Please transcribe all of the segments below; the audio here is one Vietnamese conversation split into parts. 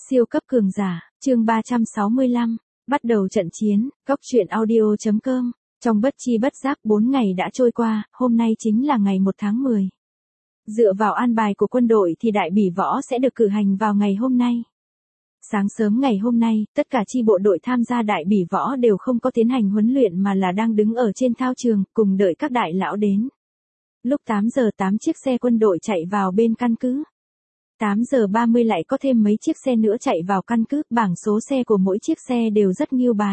Siêu cấp cường giả, chương 365, bắt đầu trận chiến, Cóc truyện audio.com. Trong bất chi bất giác 4 ngày đã trôi qua, hôm nay chính là ngày 1 tháng 10. Dựa vào an bài của quân đội thì đại bỉ võ sẽ được cử hành vào ngày hôm nay. Sáng sớm ngày hôm nay, tất cả chi bộ đội tham gia đại bỉ võ đều không có tiến hành huấn luyện mà là đang đứng ở trên thao trường, cùng đợi các đại lão đến. Lúc 8 giờ 8 chiếc xe quân đội chạy vào bên căn cứ. 8 giờ 30 lại có thêm mấy chiếc xe nữa chạy vào căn cứ, bảng số xe của mỗi chiếc xe đều rất nghiêu bài.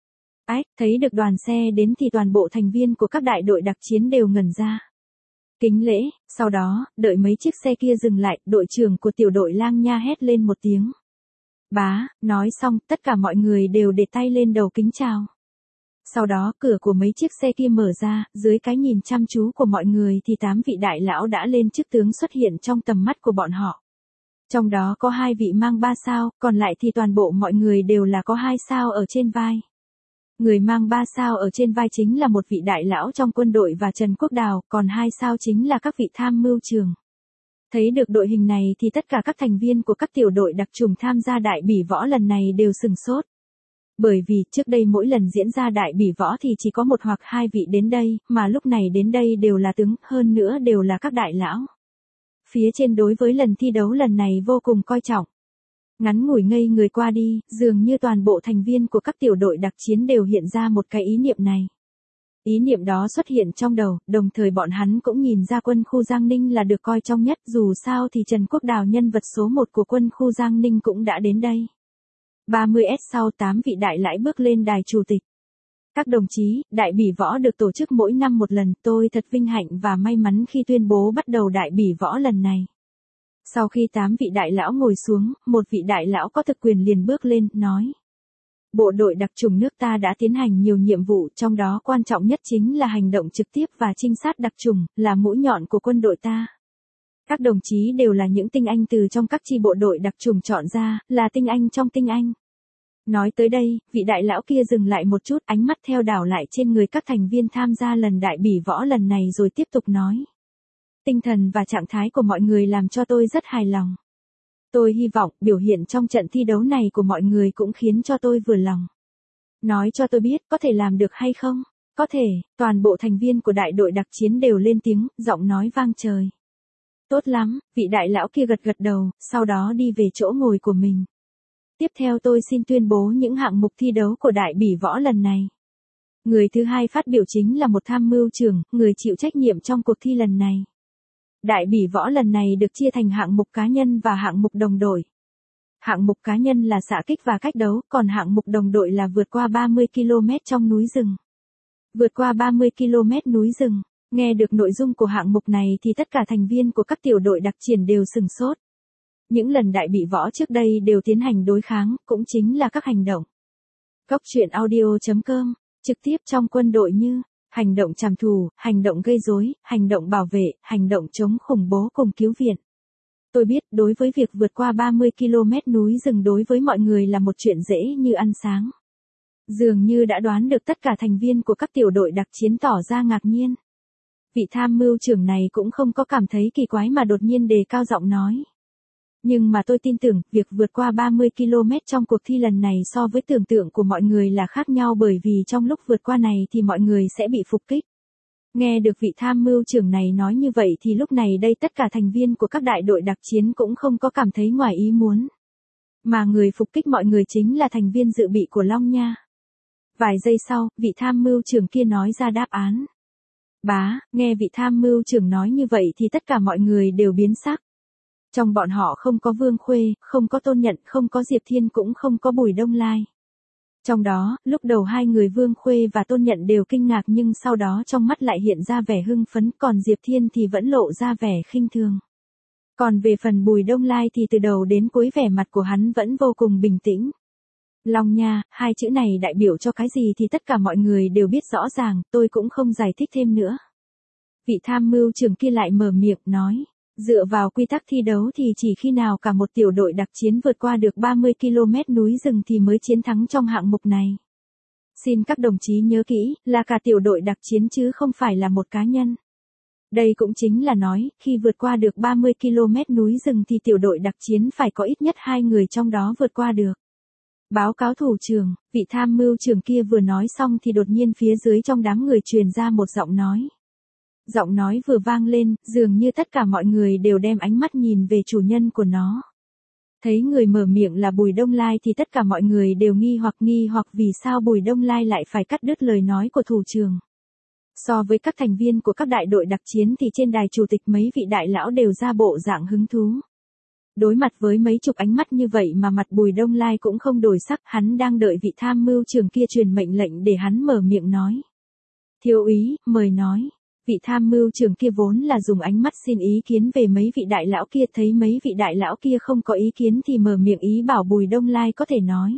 Thấy được đoàn xe đến thì toàn bộ thành viên của các đại đội đặc chiến đều ngẩn ra. Kính lễ, sau đó, đợi mấy chiếc xe kia dừng lại, đội trưởng của tiểu đội Lang Nha hét lên một tiếng. Bá, nói xong, tất cả mọi người đều để tay lên đầu kính chào. Sau đó, cửa của mấy chiếc xe kia mở ra, dưới cái nhìn chăm chú của mọi người thì 8 vị đại lão đã lên chức tướng xuất hiện trong tầm mắt của bọn họ. Trong đó có 2 vị mang 3 sao, còn lại thì toàn bộ mọi người đều là có 2 sao ở trên vai. Người mang 3 sao ở trên vai chính là một vị đại lão trong quân đội và Trần Quốc Đào, còn 2 sao chính là các vị tham mưu trưởng. Thấy được đội hình này thì tất cả các thành viên của các tiểu đội đặc trùng tham gia đại bỉ võ lần này đều sừng sốt. Bởi vì trước đây mỗi lần diễn ra đại bỉ võ thì chỉ có 1 hoặc 2 vị đến đây, mà lúc này đến đây đều là tướng, hơn nữa đều là các đại lão. Phía trên đối với lần thi đấu lần này vô cùng coi trọng. Ngắn ngủi ngây người qua đi, dường như toàn bộ thành viên của các tiểu đội đặc chiến đều hiện ra một cái ý niệm này. Ý niệm đó xuất hiện trong đầu, đồng thời bọn hắn cũng nhìn ra quân khu Giang Ninh là được coi trọng nhất, dù sao thì Trần Quốc Đào nhân vật số 1 của quân khu Giang Ninh cũng đã đến đây. 30s sau 8 vị đại lão bước lên đài chủ tịch. Các đồng chí, đại bỉ võ được tổ chức mỗi năm một lần, tôi thật vinh hạnh và may mắn khi tuyên bố bắt đầu đại bỉ võ lần này. Sau khi 8 vị đại lão ngồi xuống, một vị đại lão có thực quyền liền bước lên, nói. Bộ đội đặc chủng nước ta đã tiến hành nhiều nhiệm vụ, trong đó quan trọng nhất chính là hành động trực tiếp và trinh sát đặc chủng, là mũi nhọn của quân đội ta. Các đồng chí đều là những tinh anh từ trong các chi bộ đội đặc chủng chọn ra, là tinh anh trong tinh anh. Nói tới đây, vị đại lão kia dừng lại một chút, ánh mắt theo đảo lại trên người các thành viên tham gia lần đại bỉ võ lần này rồi tiếp tục nói. Tinh thần và trạng thái của mọi người làm cho tôi rất hài lòng. Tôi hy vọng biểu hiện trong trận thi đấu này của mọi người cũng khiến cho tôi vừa lòng. Nói cho tôi biết có thể làm được hay không? Có thể, toàn bộ thành viên của đại đội đặc chiến đều lên tiếng, giọng nói vang trời. Tốt lắm, vị đại lão kia gật gật đầu, sau đó đi về chỗ ngồi của mình. Tiếp theo tôi xin tuyên bố những hạng mục thi đấu của đại bỉ võ lần này. Người thứ hai phát biểu chính là một tham mưu trưởng, người chịu trách nhiệm trong cuộc thi lần này. Đại bỉ võ lần này được chia thành hạng mục cá nhân và hạng mục đồng đội. Hạng mục cá nhân là xạ kích và cách đấu, còn hạng mục đồng đội là vượt qua 30 km trong núi rừng. Vượt qua 30 km núi rừng, nghe được nội dung của hạng mục này thì tất cả thành viên của các tiểu đội đặc chiến đều sừng sốt. Những lần đại bỉ võ trước đây đều tiến hành đối kháng, cũng chính là các hành động. Cóc truyện audio.com, trực tiếp trong quân đội như hành động trảm thù, hành động gây rối, hành động bảo vệ, hành động chống khủng bố cùng cứu viện. Tôi biết đối với việc vượt qua 30 km núi rừng đối với mọi người là một chuyện dễ như ăn sáng. Dường như đã đoán được tất cả thành viên của các tiểu đội đặc chiến tỏ ra ngạc nhiên. Vị tham mưu trưởng này cũng không có cảm thấy kỳ quái mà đột nhiên đề cao giọng nói. Nhưng mà tôi tin tưởng, việc vượt qua 30 km trong cuộc thi lần này so với tưởng tượng của mọi người là khác nhau bởi vì trong lúc vượt qua này thì mọi người sẽ bị phục kích. Nghe được vị tham mưu trưởng này nói như vậy thì lúc này đây tất cả thành viên của các đại đội đặc chiến cũng không có cảm thấy ngoài ý muốn. Mà người phục kích mọi người chính là thành viên dự bị của Long Nha. Vài giây sau, vị tham mưu trưởng kia nói ra đáp án. Bá, nghe vị tham mưu trưởng nói như vậy thì tất cả mọi người đều biến sắc. Trong bọn họ không có Vương Khuê, không có Tôn Nhận, không có Diệp Thiên cũng không có Bùi Đông Lai. Trong đó, lúc đầu 2 người Vương Khuê và Tôn Nhận đều kinh ngạc nhưng sau đó trong mắt lại hiện ra vẻ hưng phấn, còn Diệp Thiên thì vẫn lộ ra vẻ khinh thường. Còn về phần Bùi Đông Lai thì từ đầu đến cuối vẻ mặt của hắn vẫn vô cùng bình tĩnh. Long Nha, 2 chữ này đại biểu cho cái gì thì tất cả mọi người đều biết rõ ràng, tôi cũng không giải thích thêm nữa. Vị tham mưu trưởng kia lại mở miệng nói. Dựa vào quy tắc thi đấu thì chỉ khi nào cả một tiểu đội đặc chiến vượt qua được 30 km núi rừng thì mới chiến thắng trong hạng mục này. Xin các đồng chí nhớ kỹ, là cả tiểu đội đặc chiến chứ không phải là một cá nhân. Đây cũng chính là nói, khi vượt qua được 30 km núi rừng thì tiểu đội đặc chiến phải có ít nhất 2 người trong đó vượt qua được. Báo cáo thủ trưởng, vị tham mưu trưởng kia vừa nói xong thì đột nhiên phía dưới trong đám người truyền ra một giọng nói. Giọng nói vừa vang lên, dường như tất cả mọi người đều đem ánh mắt nhìn về chủ nhân của nó. Thấy người mở miệng là Bùi Đông Lai thì tất cả mọi người đều nghi hoặc vì sao Bùi Đông Lai lại phải cắt đứt lời nói của thủ trưởng. So với các thành viên của các đại đội đặc chiến thì trên đài chủ tịch mấy vị đại lão đều ra bộ dạng hứng thú. Đối mặt với mấy chục ánh mắt như vậy mà mặt Bùi Đông Lai cũng không đổi sắc, hắn đang đợi vị tham mưu trưởng kia truyền mệnh lệnh để hắn mở miệng nói. Thiếu úy, mời nói. Vị tham mưu trưởng kia vốn là dùng ánh mắt xin ý kiến về mấy vị đại lão kia, thấy mấy vị đại lão kia không có ý kiến thì mở miệng ý bảo Bùi Đông Lai có thể nói.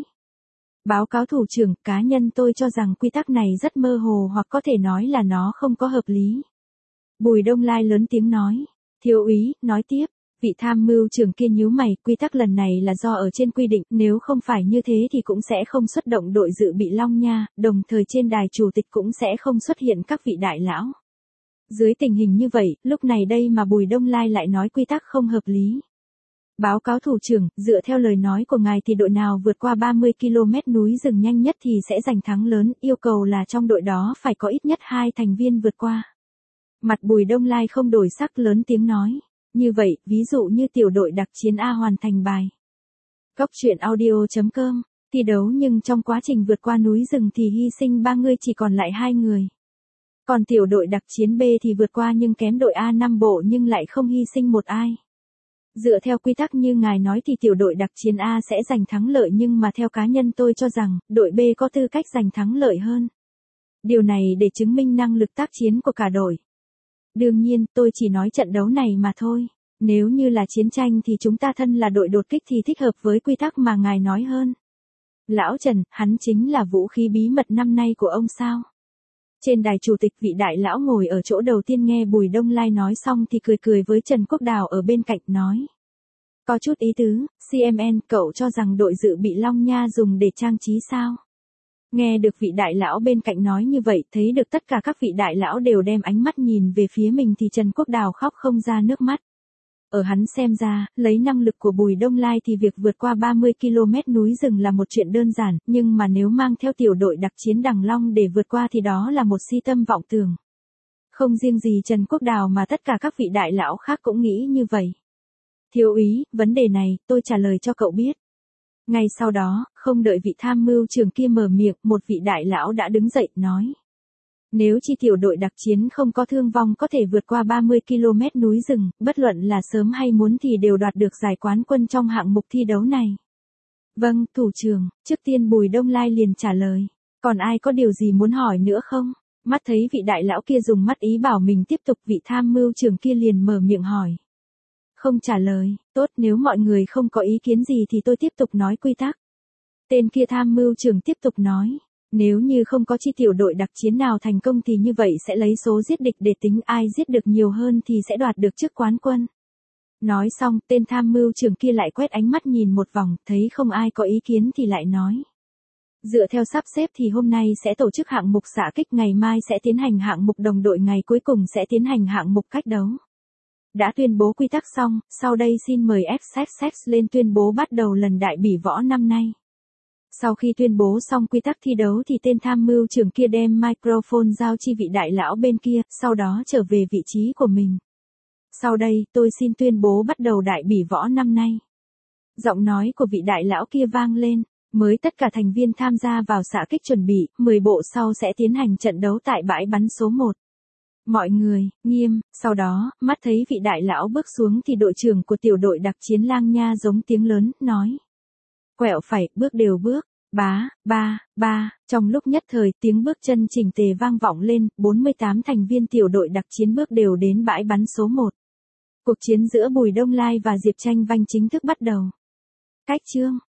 Báo cáo thủ trưởng, cá nhân tôi cho rằng quy tắc này rất mơ hồ hoặc có thể nói là nó không có hợp lý. Bùi Đông Lai lớn tiếng nói. Thiếu úy, nói tiếp. Vị tham mưu trưởng kia nhíu mày, quy tắc lần này là do ở trên quy định, nếu không phải như thế thì cũng sẽ không xuất động đội dự bị Long Nha, đồng thời trên đài chủ tịch cũng sẽ không xuất hiện các vị đại lão. Dưới tình hình như vậy, lúc này đây mà Bùi Đông Lai lại nói quy tắc không hợp lý. Báo cáo thủ trưởng, dựa theo lời nói của ngài thì đội nào vượt qua 30 km núi rừng nhanh nhất thì sẽ giành thắng lớn, yêu cầu là trong đội đó phải có ít nhất 2 thành viên vượt qua. Mặt Bùi Đông Lai không đổi sắc lớn tiếng nói. Như vậy, ví dụ như tiểu đội đặc chiến A hoàn thành bài. Cóc truyện audio.com, thi đấu nhưng trong quá trình vượt qua núi rừng thì hy sinh 3 người chỉ còn lại 2 người. Còn tiểu đội đặc chiến B thì vượt qua nhưng kém đội A 5 bộ nhưng lại không hy sinh một ai. Dựa theo quy tắc như ngài nói thì tiểu đội đặc chiến A sẽ giành thắng lợi nhưng mà theo cá nhân tôi cho rằng, đội B có tư cách giành thắng lợi hơn. Điều này để chứng minh năng lực tác chiến của cả đội. Đương nhiên, tôi chỉ nói trận đấu này mà thôi. Nếu như là chiến tranh thì chúng ta thân là đội đột kích thì thích hợp với quy tắc mà ngài nói hơn. Lão Trần, hắn chính là vũ khí bí mật năm nay của ông sao? Trên đài chủ tịch vị đại lão ngồi ở chỗ đầu tiên nghe Bùi Đông Lai nói xong thì cười với Trần Quốc Đào ở bên cạnh nói. Có chút ý tứ, CMN, cậu cho rằng đội dự bị Long Nha dùng để trang trí sao? Nghe được vị đại lão bên cạnh nói như vậy, thấy được tất cả các vị đại lão đều đem ánh mắt nhìn về phía mình thì Trần Quốc Đào khóc không ra nước mắt. Ở hắn xem ra, lấy năng lực của Bùi Đông Lai thì việc vượt qua 30 km núi rừng là một chuyện đơn giản, nhưng mà nếu mang theo tiểu đội đặc chiến Đằng Long để vượt qua thì đó là một si tâm vọng tưởng. Không riêng gì Trần Quốc Đào mà tất cả các vị đại lão khác cũng nghĩ như vậy. Thiếu úy, vấn đề này, tôi trả lời cho cậu biết. Ngay sau đó, không đợi vị tham mưu trưởng kia mở miệng, một vị đại lão đã đứng dậy, nói. Nếu chi tiểu đội đặc chiến không có thương vong có thể vượt qua 30 km núi rừng, bất luận là sớm hay muốn thì đều đoạt được giải quán quân trong hạng mục thi đấu này. Vâng, thủ trưởng, trước tiên Bùi Đông Lai liền trả lời. Còn ai có điều gì muốn hỏi nữa không? Mắt thấy vị đại lão kia dùng mắt ý bảo mình tiếp tục, vị tham mưu trưởng kia liền mở miệng hỏi. Không trả lời, tốt, nếu mọi người không có ý kiến gì thì tôi tiếp tục nói quy tắc. Tên kia tham mưu trưởng tiếp tục nói. Nếu như không có chi tiểu đội đặc chiến nào thành công thì như vậy sẽ lấy số giết địch để tính ai giết được nhiều hơn thì sẽ đoạt được chức quán quân. Nói xong, tên tham mưu trưởng kia lại quét ánh mắt nhìn một vòng, thấy không ai có ý kiến thì lại nói. Dựa theo sắp xếp thì hôm nay sẽ tổ chức hạng mục xạ kích, ngày mai sẽ tiến hành hạng mục đồng đội, ngày cuối cùng sẽ tiến hành hạng mục cách đấu. Đã tuyên bố quy tắc xong, sau đây xin mời XXX lên tuyên bố bắt đầu lần đại bỉ võ năm nay. Sau khi tuyên bố xong quy tắc thi đấu thì tên tham mưu trưởng kia đem microphone giao chi vị đại lão bên kia, sau đó trở về vị trí của mình. Sau đây, tôi xin tuyên bố bắt đầu đại bỉ võ năm nay. Giọng nói của vị đại lão kia vang lên, mới tất cả thành viên tham gia vào xạ kích chuẩn bị, 10 bộ sau sẽ tiến hành trận đấu tại bãi bắn số 1. Mọi người, nghiêm, sau đó, mắt thấy vị đại lão bước xuống thì đội trưởng của tiểu đội đặc chiến Lang Nha giống tiếng lớn, nói. Quẹo phải, bước đều bước. Ba, trong lúc nhất thời tiếng bước chân chỉnh tề vang vọng lên, 48 thành viên tiểu đội đặc chiến bước đều đến bãi bắn số 1. Cuộc chiến giữa Bùi Đông Lai và Diệp Tranh Vanh chính thức bắt đầu. Cách chương